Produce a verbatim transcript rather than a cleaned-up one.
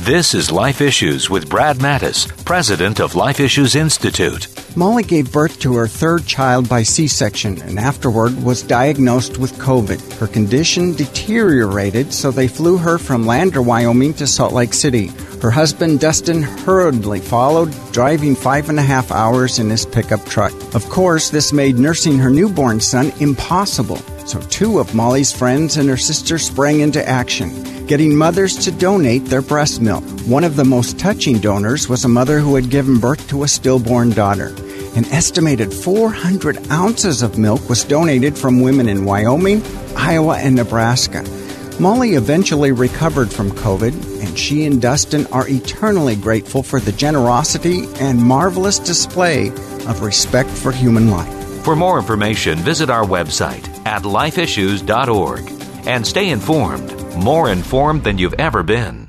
This is Life Issues with Brad Mattis, president of Life Issues Institute. Molly gave birth to her third child by C-section and afterward was diagnosed with COVID. Her condition deteriorated, so they flew her from Lander, Wyoming to Salt Lake City. Her husband, Dustin, hurriedly followed, driving five and a half hours in his pickup truck. Of course, this made nursing her newborn son impossible. So two of Molly's friends and her sister sprang into action, getting mothers to donate their breast milk. One of the most touching donors was a mother who had given birth to a stillborn daughter. An estimated four hundred ounces of milk was donated from women in Wyoming, Iowa, and Nebraska. Molly eventually recovered from COVID, and she and Dustin are eternally grateful for the generosity and marvelous display of respect for human life. For more information, visit our website at life issues dot org and stay informed, more informed than you've ever been.